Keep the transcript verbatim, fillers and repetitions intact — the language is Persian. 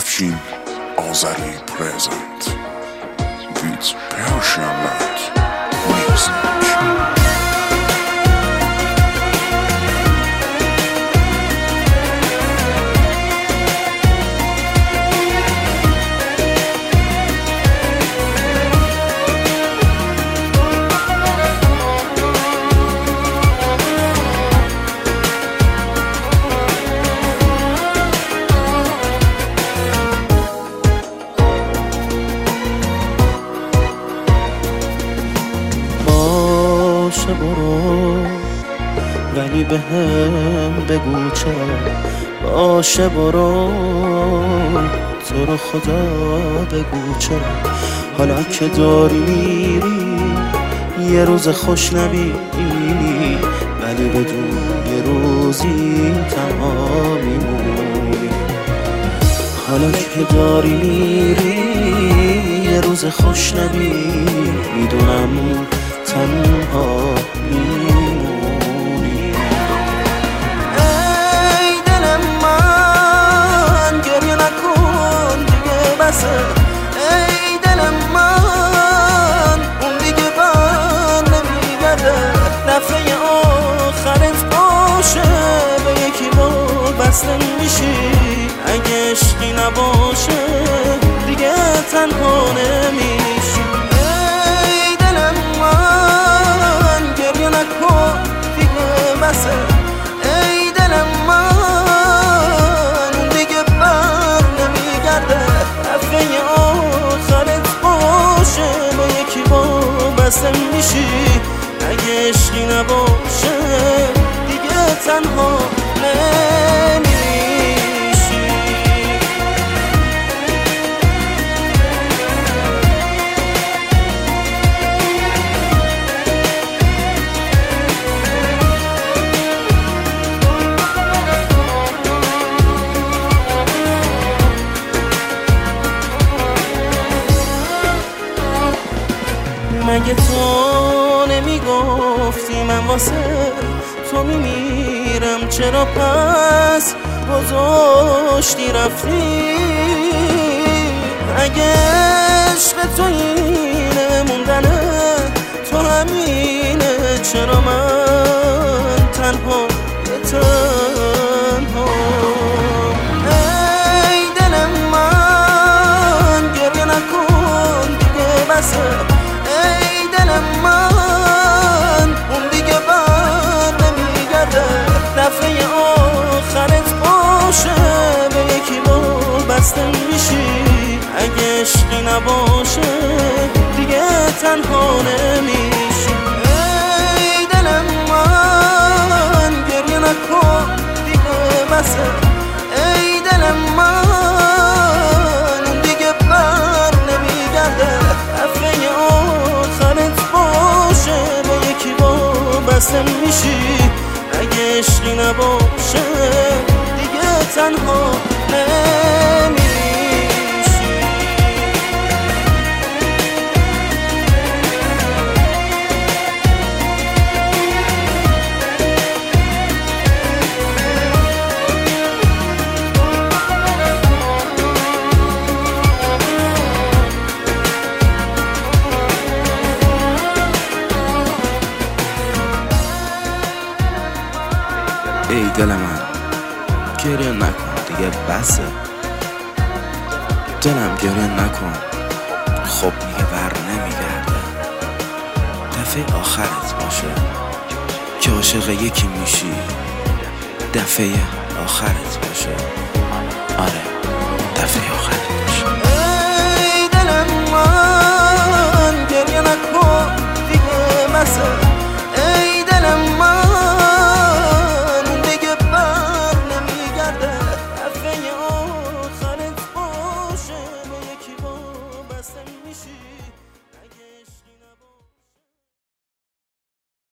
Afshin Azari present with Persian Night music. باشه برو ولی به هم بگو چرا باشه برو تو رو خدا بگو چرا حالا که داری میری یه روز خوش نبینی ولی بدون یه روزی تنها میمونی حالا که داری میری یه روز خوش نبینی میدونم تنها میمونی ای دل من گریه نکن دیگه بسه ای دل من اون دیگه بر نمیگرده دفعه آخرت باشه به یکی با بسته میشی اگه عشقی نباشه دیگه تنها نمیشی ای دل من گریه نکن دیگه بسه ای دل من دیگه بر نمیگرده دفعه آخرت باشه به یکی با بسته میشی اگه عشقی نباشه دیگه تنها نمیشی مگه تو نمیگفتی من واسه تو میمیرم چرا پس گذاشتی رفتی اگه عشق تو اینه موندنه تو همینه چرا من تنها به تنها ای دل من گریه نکن دیگه بسه ای دل من اون دیگه بر نمیگرده دفعه آخرت باشه به یکی با بسته میشی اگه عشقی نباشه دیگه تنها نمیشی ای دل من گریه نکن دیگه بسه ای دل من اون دیگه بر نمیگرده دفعه آخرت باشه به یکی با بسته میشی اگه عشقی نباشه دیگه تنها نمیشی ای دل من گریه نکن دیگه بسه دلم گریه نکن خب میگه بر نمیگرده دفعه آخرت باشه که عاشق یکی میشی دفعه آخرت باشه آره